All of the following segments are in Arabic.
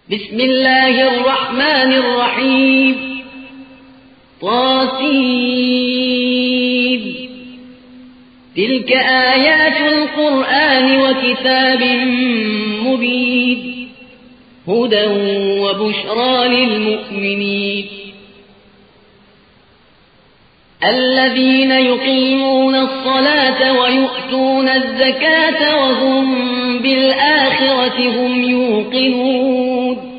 بسم الله الرحمن الرحيم طاسين تلك آيات القرآن وكتاب مبين هدى وبشرى للمؤمنين الذين يقيمون الصلاة ويؤتون الزكاة وهم بالآخرة هم يوقنون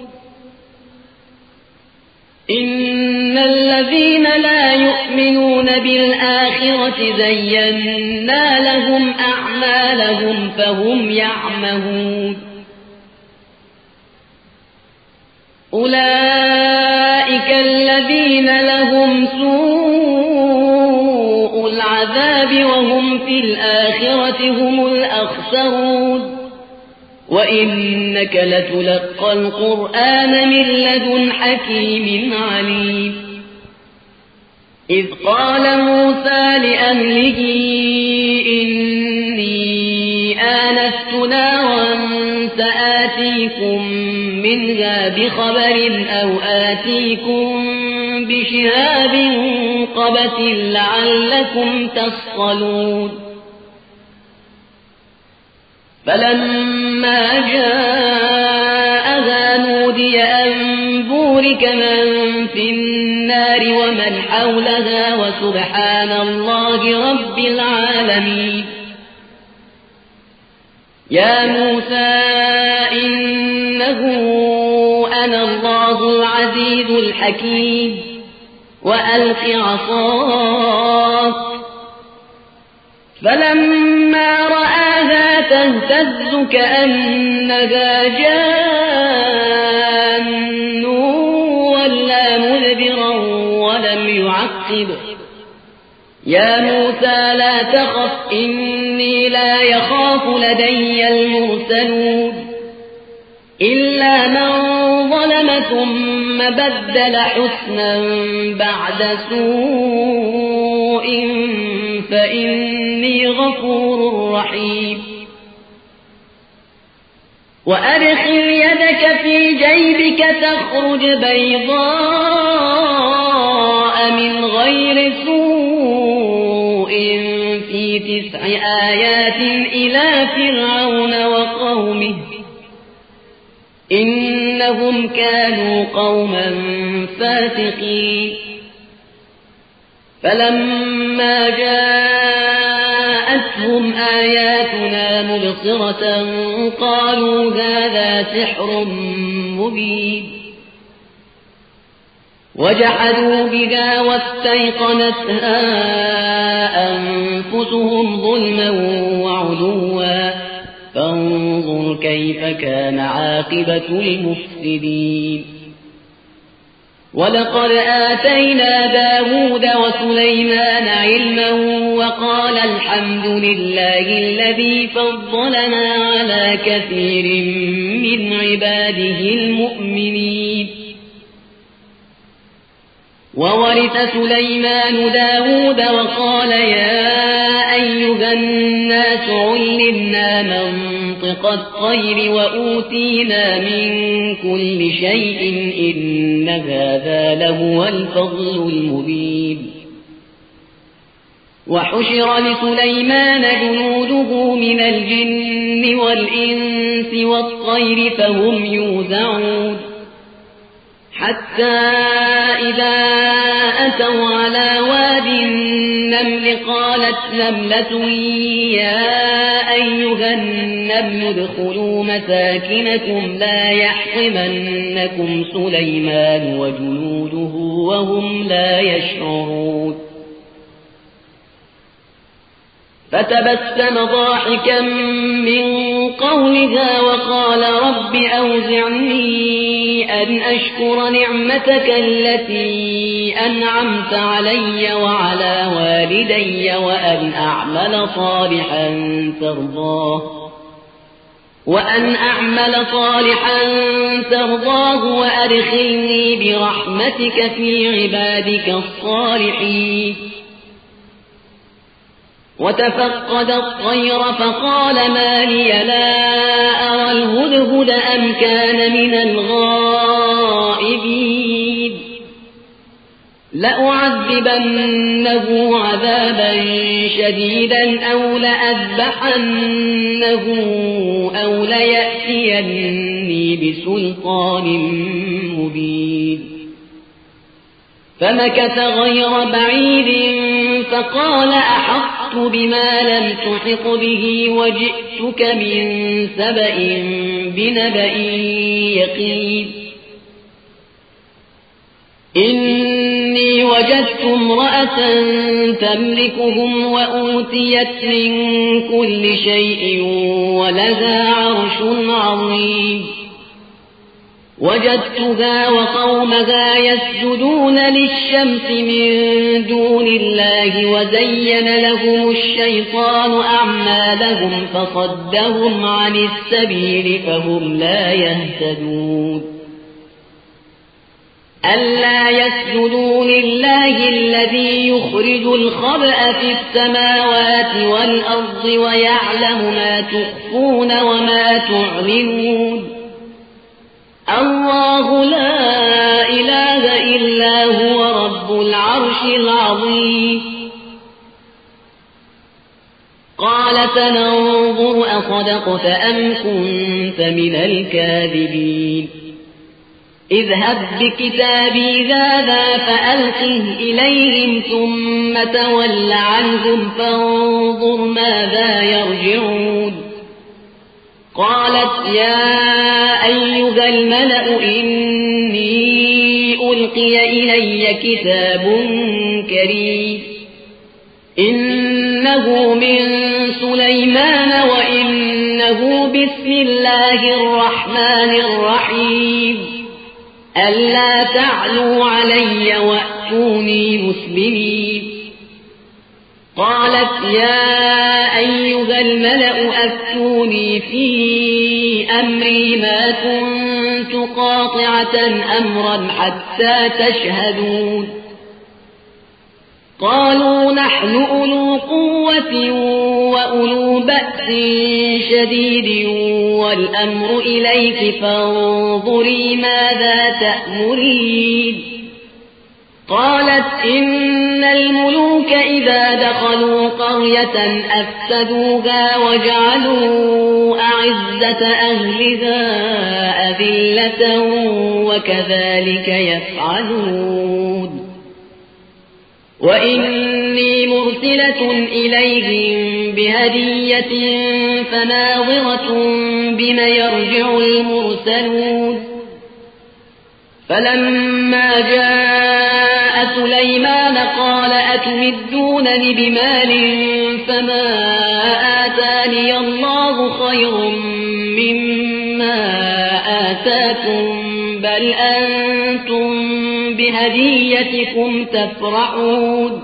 إن الذين لا يؤمنون بالآخرة زينا لهم أعمالهم فهم يعمهون أولئك الذين لهم سوء العذاب وهم في الآخرة هم الأخسرون وإنك لتلقى القرآن من لدن حكيم عليم إذ قال موسى لأهله إني آنست نارا سآتيكم منها بخبر أو آتيكم بشهاب قبس لعلكم تصطلون فلما جاءها نودي أن بورك من في النار ومن حولها وسبحان الله رب العالمين يا موسى إنه أنا الله العزيز الحكيم وألق عصاك فلما رآها تهتز كأنها جان ولا مدبرا ولم يعقب يا موسى لا تخف إني لا يخاف لدي المرسلون إلا من ظلم ثم بدل حسنا بعد سوء فإني غفور رحيم وأدخل يدك في جيبك تخرج بيضاء من غير سوء في 9 آيات إلى فرعون وقومه إنهم كانوا قوما فاسقين فلما جاءتهم آياتنا مبصرة قالوا هذا سحر مبين وجحدوا بها واستيقنتها أنفسهم ظلما وعلوا فانظر كيف كان عاقبة المفسدين ولقد آتينا داود وسليمان علما وقال الحمد لله الذي فضلنا على كثير من عباده المؤمنين وورث سليمان داود وقال يا أيها الناس علمنا منطق الطير وأوتينا من كل شيء إن هذا لهو الفضل المبين وحشر لسليمان جنوده من الجن والإنس والطير فهم يوزعون حتى إذا أتوا على واد النمل قالت نملة يا أيها النمل ادخلوا مساكنكم لا يحطمنكم سليمان وجنوده وهم لا يشعرون فتبسم ضاحكا من قولها وقال رب أوزعني أن أشكر نعمتك التي أنعمت علي وعلى والدي وأن أعمل صالحا ترضاه وأدخلني برحمتك في عبادك الصالحين وتفقد الطير فقال ما لي لا أرى الهدهد أم كان من الغائبين لأعذبنه عذابا شديدا أو لأذبحنه أو ليأتيني بسلطان مبين فمكث غير بعيد فقال أحطت بما لم تحط به وجئتك من سبأ بنبأ يقين إني وجدت امرأة تملكهم وأوتيت من كل شيء ولها عرش عظيم وجدتها وقومها يسجدون للشمس من دون الله وزين لهم الشيطان أعمالهم فصدهم عن السبيل فهم لا يهتدون ألا يسجدوا لله الذي يخرج الخبأ في السماوات والأرض ويعلم ما تخفون وما تعلنون الله لا إله إلا هو رب العرش العظيم قال سننظر أصدقت أم كنت من الكاذبين اذهب بكتابي هذا فألقه إليهم ثم تول عنهم فانظر ماذا يرجعون قالت يا أيها الملأ إني ألقي إلي كتاب كريم إنه من سليمان وإنه بسم الله الرحمن الرحيم ألا تعلوا علي وأتوني مسلمين قالت يا أيها الملأ أفتوني في أمري ما كنت قاطعة أمرا حتى تشهدون قالوا نحن أولو قوة وأولو بأس شديد والأمر إليك فانظري ماذا تأمرين قالت إن الملوك إذا دخلوا قرية أفسدوها وجعلوا أعزة أهلها أذلة وكذلك يفعلون وإني مرسلة إليهم بهدية فناظرة بما يرجع المرسلون فلما جاء سليمان قال أتمدونني بمال فما آتاني الله خير مما آتاكم بل أنتم بهديتكم تفرحون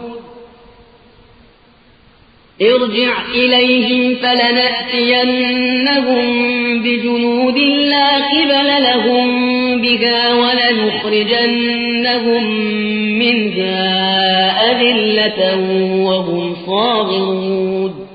ارجع إليهم فلنأتينهم بجنود لا قبل لهم بها ولنخرجنهم منها أذلة وهم صاغرون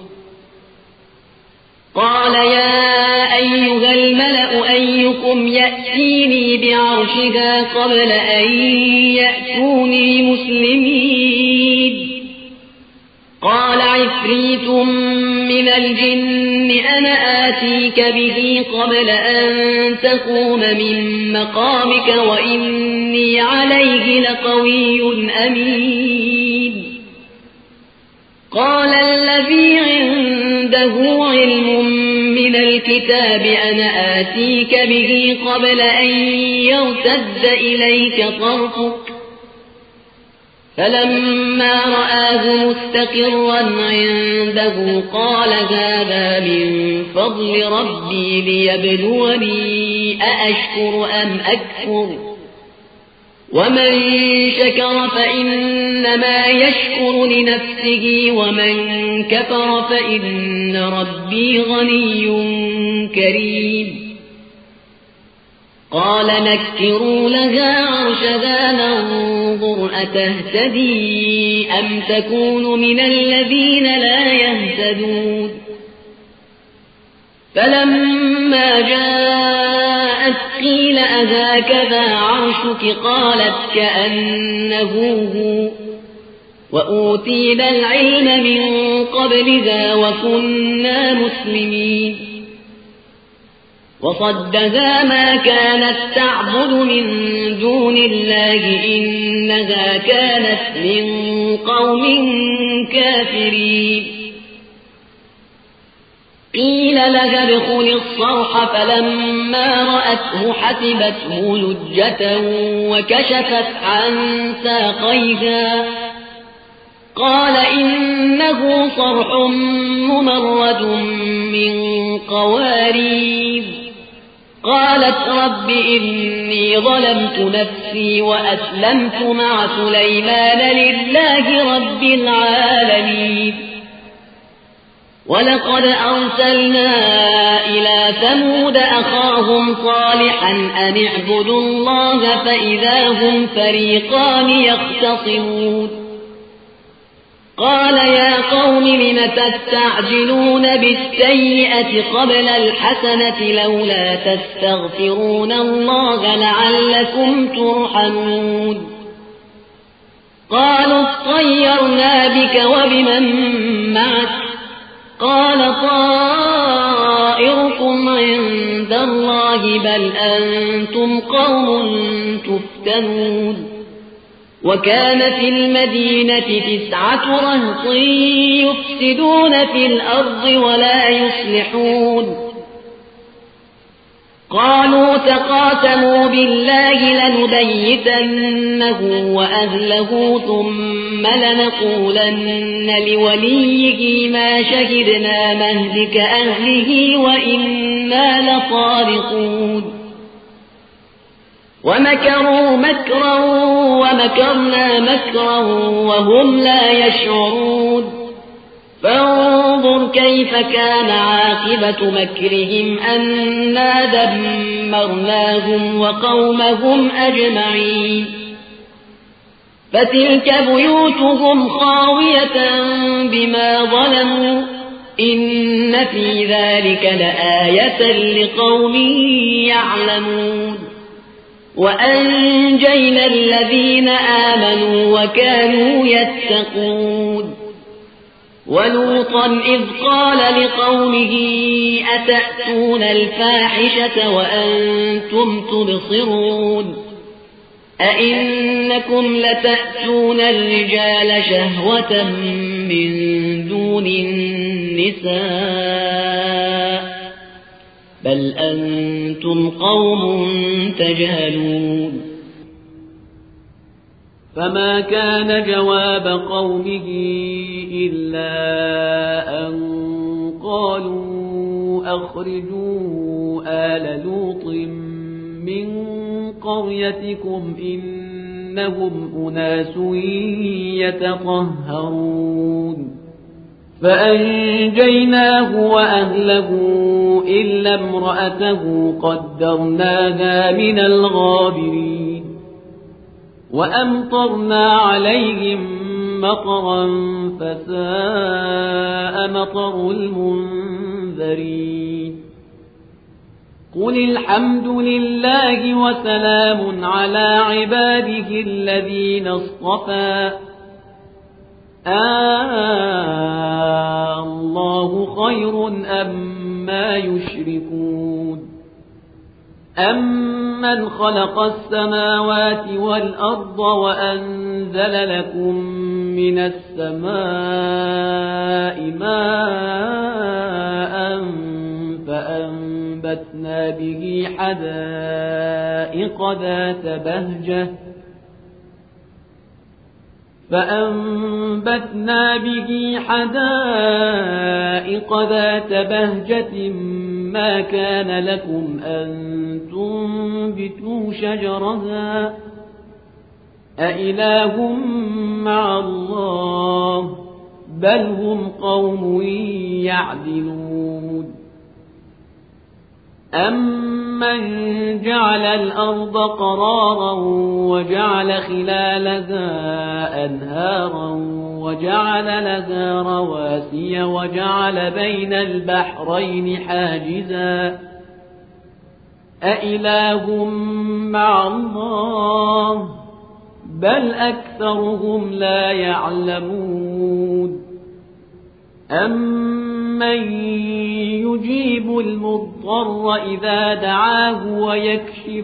قال يا أيها الملأ أيكم يأتيني بعرشها قبل أن يأتوني مسلمين قال عفريت من الجن أنا آتيك به قبل أن تقوم من مقامك وإني عليه لقوي أمين قال الذي عنده علم من الكتاب أنا آتيك به قبل أن يرتد إليك طرفك فلما رآه مستقرا عنده قال هذا من فضل ربي ليبلوني أأشكر أم أكفر ومن شكر فإنما يشكر لنفسه ومن كفر فإن ربي غني كريم قال نكروا لها عرشها ننظر أتهتدي أم تكون من الذين لا يهتدون فلما جاءت قيل أهكذا عرشك قالت كأنه هو وأوتينا العلم من قبلها وكنا مسلمين وصدها ما كانت تعبد من دون الله إنها كانت من قوم كافرين قيل لها ادخل الصرح فلما رأته حسبته لجة وكشفت عن ساقيها قال إنه صرح ممرد من قوارير قالت رب إني ظلمت نفسي وأسلمت مع سليمان لله رب العالمين ولقد أرسلنا إلى ثمود أخاهم صالحا أن اعبدوا الله فإذا هم فريقان يختصمون قال يا قوم لم تستعجلون بالسيئة قبل الحسنة لولا تستغفرون الله لعلكم ترحمون قالوا اطيرنا بك وبمن معك قال طائركم عند الله بل أنتم قوم تفتنون وكان في المدينة 9 رهط يفسدون في الأرض ولا يصلحون قالوا تقاسموا بالله لنبيتنه وأهله ثم لنقولن لوليه ما شهدنا مهلك أهله وإنا لصادقون ومكروا مكرا ومكرنا مكرا وهم لا يشعرون فانظر كيف كان عاقبة مكرهم أنا دمرناهم وقومهم أجمعين فتلك بيوتهم خاوية بما ظلموا إن في ذلك لآية لقوم يعلمون وأنجينا الذين آمنوا وكانوا يتقون ولوطا إذ قال لقومه أتأتون الفاحشة وأنتم تبصرون أئنكم لتأتون الرجال شهوة من دون النساء بل أنتم قوم تجهلون فما كان جواب قومه إلا أن قالوا أخرجوا آل لوط من قريتكم إنهم أناس يتطهرون فأنجيناه وأهله إلا امرأته قدرناها من الغابرين وأمطرنا عليهم مطرا فساء مطر المنذرين قل الحمد لله وسلام على عباده الذين اصطفى الله خير أما يشركون أمن خلق السماوات والأرض وأنزل لكم من السماء ماء فأنبتنا به حدائق ذات بهجة ما كان لكم أن تنبتوا شجرها أإله مع الله بل هم قوم يعدلون أَمَّنْ جَعَلَ الْأَرْضَ قَرَارًا وَجَعَلَ خِلَالَهَا أَنْهَارًا وَجَعَلَ لَهَا رَوَاسِيَ وَجَعَلَ بَيْنَ الْبَحْرَيْنِ حَاجِزًا أَإِلَٰهٌ مَّعَ اللَّهِ بَلْ أَكْثَرُهُمْ لَا يَعْلَمُونَ أَمَّن يُجِيبُ الْمُضْطَرَّ إِذَا دَعَاهُ وَيَكْشِفُ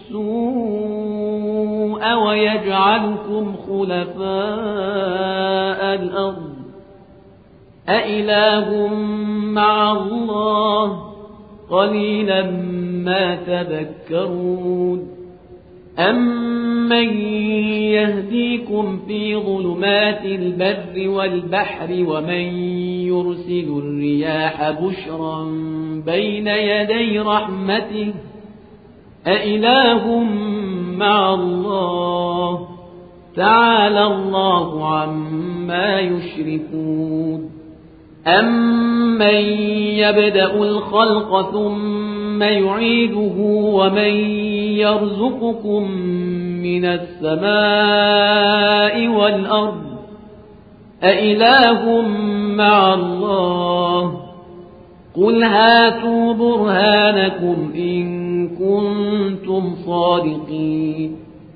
السُّوءَ وَيَجْعَلُكُمْ خُلَفَاءَ الْأَرْضِ أَإِلَٰهٌ مَّعَ اللَّهِ قَلِيلًا مَّا تَذَكَّرُونَ أَمَّن يَهْدِيكُمْ فِي ظُلُمَاتِ الْبَرِّ وَالْبَحْرِ وَمَن يُرْسِلُ الرِّيَاحَ بُشْرًا بَيْنَ يَدَيْ رَحْمَتِهِ أَإِلَٰهٌ مَّعَ اللَّهِ تَعَالَى اللَّهُ عَمَّا يُشْرِكُونَ أَمَّن يَبْدَأُ الْخَلْقَ ثُمَّ يُعِيدُهُ وَمَن يَرْزُقُكُم مِّنَ السَّمَاءِ وَالْأَرْضِ أَإِلَٰهٌ مَّعَ اللَّهِ قُلْ هَاتُوا بُرْهَانَكُمْ إِن كُنتُمْ صَادِقِينَ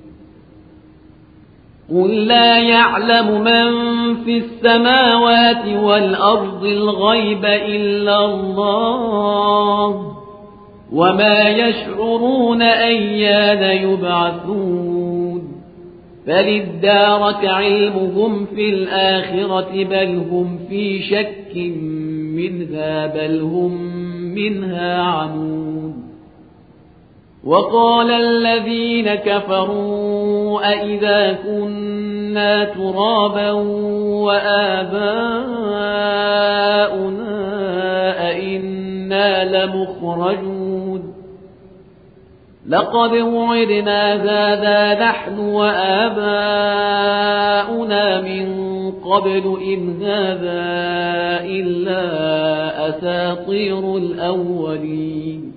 قُل لَّا يَعْلَمُ مَن فِي السَّمَاوَاتِ وَالْأَرْضِ الْغَيْبَ إِلَّا اللَّهُ وَمَا يَشْعُرُونَ أَيَّانَ يُبْعَثُونَ بَلِ ادَّارَكَ عِلْمُهُمْ فِي الْآخِرَةِ بَلْ هُمْ فِي شَكٍّ مِّنْهَا بَلْ هُمْ مِنْهَا عَمُونَ وَقَالَ الَّذِينَ كَفَرُوا أَإِذَا كُنَّا تُرَابًا وَآبَاؤُنَا أَإِنَّا لَمُخْرَجُونَ لَقَدْ وُعِدْنَا هَٰذَا نَحْنُ وَآبَاؤُنَا مِن قَبْلُ إِنْ هَٰذَا إِلَّا أَسَاطِيرُ الْأَوَّلِينَ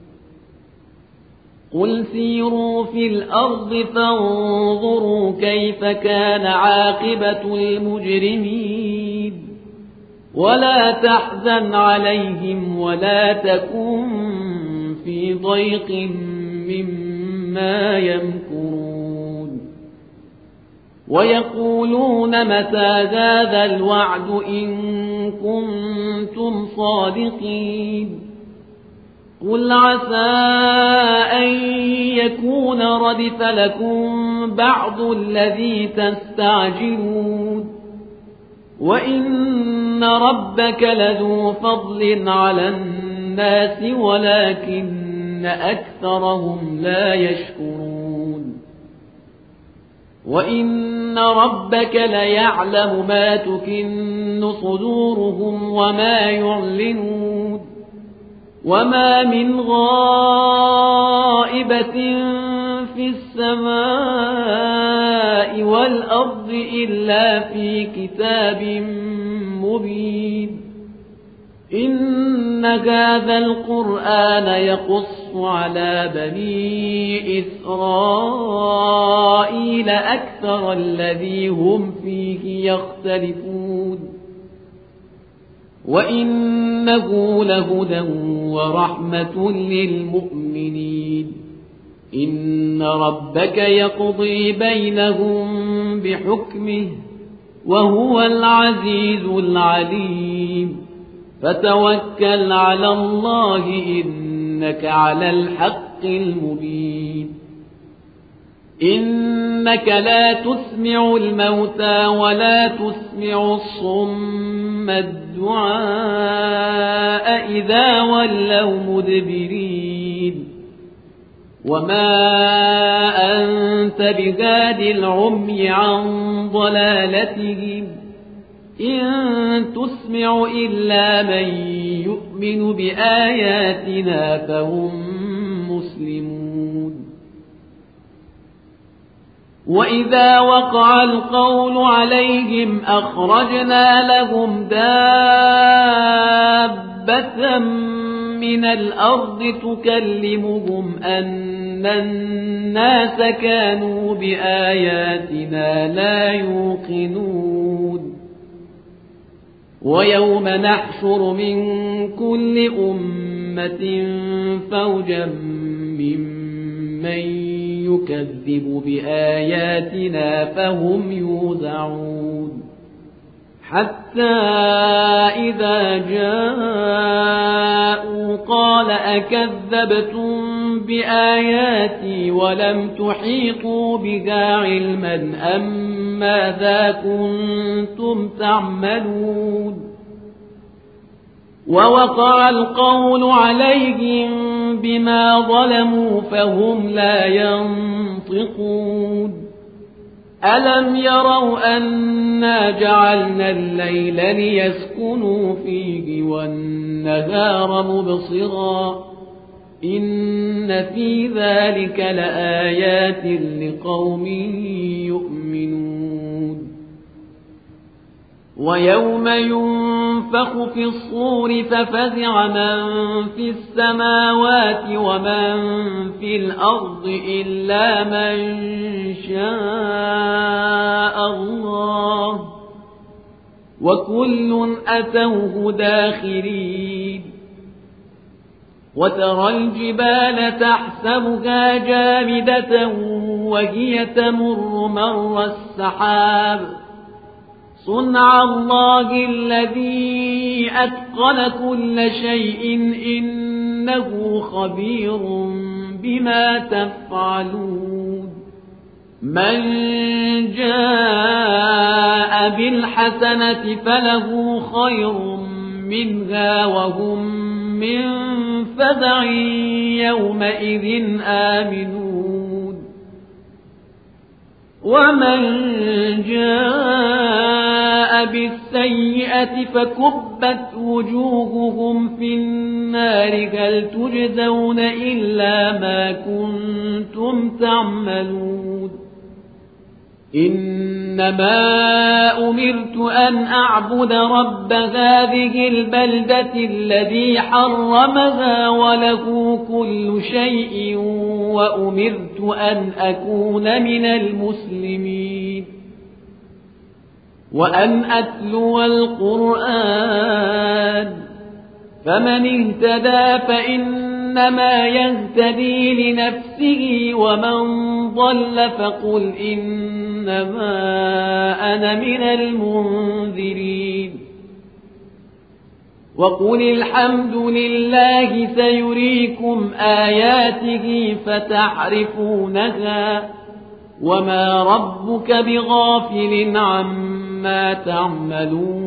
قُلْ سِيرُوا فِي الْأَرْضِ فَانظُرُوا كَيْفَ كَانَ عَاقِبَةُ الْمُجْرِمِينَ وَلَا تَحْزَنْ عَلَيْهِمْ وَلَا تَكُن فِي ضَيْقٍ مِّمَّا يَمْكُرُونَ وَيَقُولُونَ مَتَىٰ هَٰذَا الْوَعْدُ إِن كُنتُمْ صَادِقِينَ قُلْ عَسَىٰ أَن يَكُونَ رَدِفَ لَكُم بَعْضُ الَّذِي تَسْتَعْجِلُونَ وَإِنَّ رَبَّكَ لَذُو فَضْلٍ عَلَى النَّاسِ وَلَٰكِنَّ أَكْثَرَهُمْ لَا يَشْكُرُونَ وَإِنَّ رَبَّكَ لَيَعْلَمُ مَا تُكِنُّ صُدُورُهُمْ وَمَا يُعْلِنُونَ وَمَا مِنْ غَائِبَةٍ فِي السَّمَاءِ وَالْأَرْضِ إِلَّا فِي كِتَابٍ مُّبِينٍ إِنَّ هَٰذَا الْقُرْآنَ يَقُصُّ عَلَىٰ بَنِي إِسْرَائِيلَ أَكْثَرَ الَّذِي هُمْ فِيهِ يَخْتَلِفُونَ وَإِنَّهُ لَهُدًى وَرَحْمَةٌ لِّلْمُؤْمِنِينَ إِنَّ رَبَّكَ يَقْضِي بَيْنَهُم بِحُكْمِهِ وَهُوَ الْعَزِيزُ الْعَلِيمُ فَتَوَكَّلْ عَلَى اللَّهِ إِنَّكَ عَلَى الْحَقِّ الْمُبِينِ إِنَّكَ لا تسمع الموتى ولا تسمع الصم الدعاء إذا ولوا مدبرين وما أنت بهاد العمي عن ضلالتهم إن تسمع إلا من يؤمن بآياتنا فهم مسلمون وإذا وقع القول عليهم أخرجنا لهم دابة من الأرض تكلمهم أن الناس كانوا بآياتنا لا يوقنون ويوم نحشر من كل أمة فوجا ممن يكذب بآياتنا فهم يوزعون حتى إذا جاءوا قال أكذبتم بآياتي ولم تحيطوا بها علما أم ماذا كنتم تعملون ووقع القول عليهم بما ظلموا فهم لا ينطقون ألم يروا أنا جعلنا الليل ليسكنوا فيه والنهار مبصرا إن في ذلك لآيات لقوم يؤمنون ويوم ينفخ في الصور ففزع من في السماوات ومن في الأرض إلا من شاء الله وكل أتوه داخرين وترى الجبال تحسبها جامدة وهي تمر مر السحاب صنع الله الذي أتقن كل شيء إنه خبير بما تفعلون من جاء بالحسنة فله خير منها وهم من فزع يومئذ آمنون ومن جاء بالسيئة فكبت وجوههم في النار هل تجزون إلا ما كنتم تعملون إنما أمرت أن أعبد رب هذه البلدة الذي حرمها وله كل شيء وأمرت أن أكون من المسلمين وأن أتلو القرآن فمن اهتدى فإنما يهتدي لنفسه ومن ضل فقل إنما أنا من المنذرين وقل الحمد لله سيريكم آياته فتعرفونها وما ربك بغافل عما تعملون